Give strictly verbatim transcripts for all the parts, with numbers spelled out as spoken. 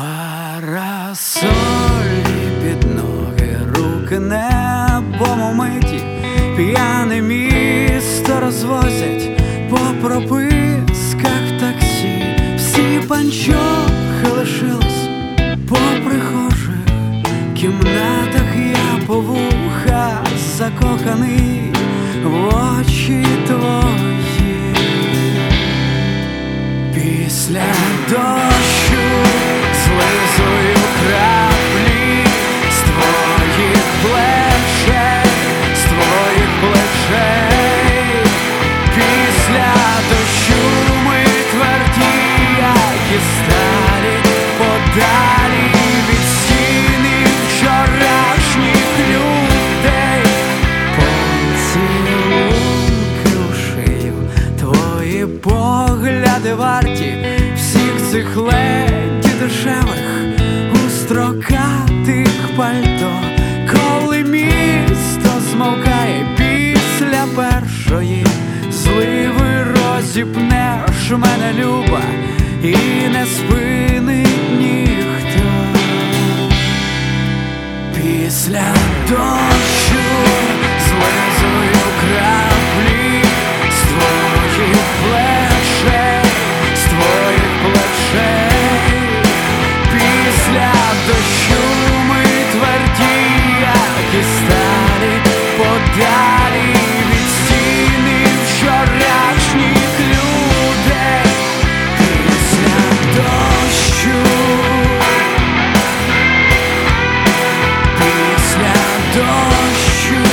Парасолі під ноги, руки небом умиті, п'яне місто розвозять по прописках таксі. Всі панчохи лишились по прихожих кімнатах. Я по вуха закоханий в очі твої. Після дощу злизую краплі з твоїх плечей, з твоїх плечей. Після дощу ми тверді, як і сталі, подалі від стіни вчорашніх людей. Поцілунки у шию, твої погляди варті всіх цих леді дешевих у строкатих пальто. Коли місто змовкає після першої зливи, розіпнеш мене, люба, і не спинить ніхто. Після дощу злизую краплі з твоїх плечей, з твоїх плечей. Після дощу ми тверді, як і сталі, подалі від стіни вчорашніх людей. Після дощу, після дощу,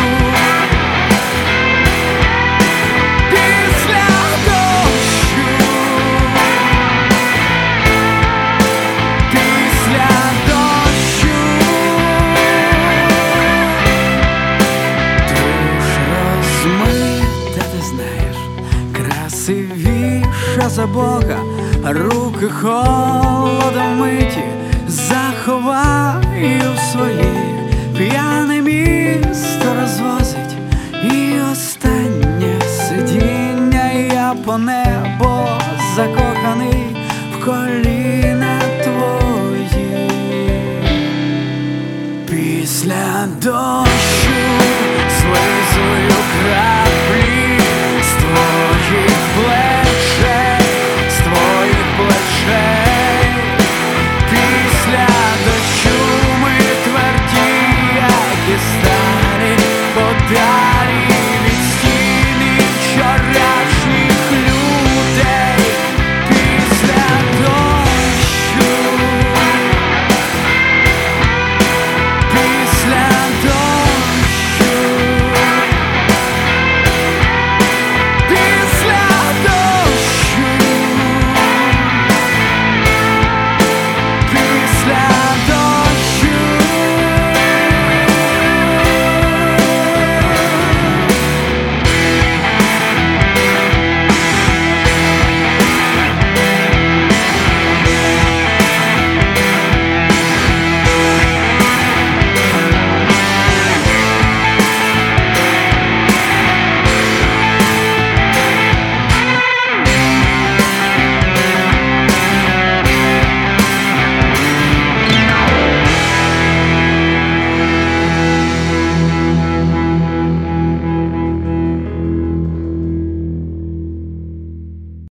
після дощу, після дощу. Душ розмита, ти знаєш, красивіша за Бога, руки холодом миті заховаю в свої. П'яне місто розвозить і останнє сидіння. Я по небо закоханий в коліна твої. Після дощу злизую край